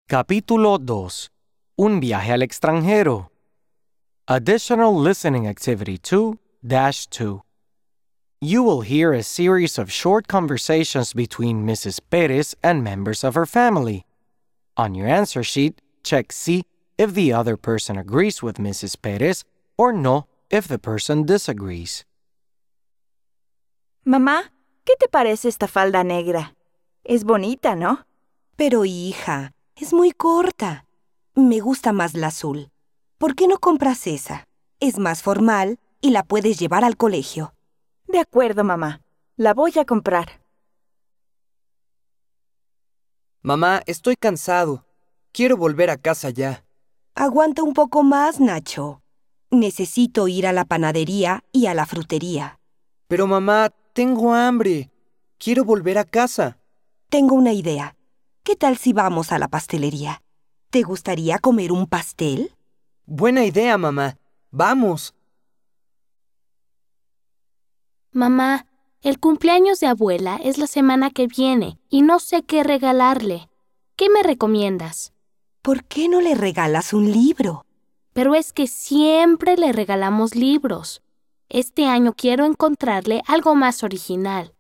Capítulo 2. Un viaje al extranjero. Additional Listening Activity 2-2. You will hear a series of short conversations between Mrs. Perez and members of her family. On your answer sheet, check sí if the other person agrees with Mrs. Perez or no if the person disagrees. Mamá, ¿qué te parece esta falda negra? Es bonita, ¿no? Pero hija, es muy corta. Me gusta más la azul. ¿Por qué no compras esa? Es más formal y la puedes llevar al colegio. De acuerdo, mamá. La voy a comprar. Mamá, estoy cansado. Quiero volver a casa ya. Aguanta un poco más, Nacho. Necesito ir a la panadería y a la frutería. Pero mamá, tengo hambre. Quiero volver a casa. Tengo una idea. ¿Qué tal si vamos a la pastelería? ¿Te gustaría comer un pastel? Buena idea, mamá. Vamos. Mamá, el cumpleaños de abuela es la semana que viene y no sé qué regalarle. ¿Qué me recomiendas? ¿Por qué no le regalas un libro? Pero es que siempre le regalamos libros. Este año quiero encontrarle algo más original.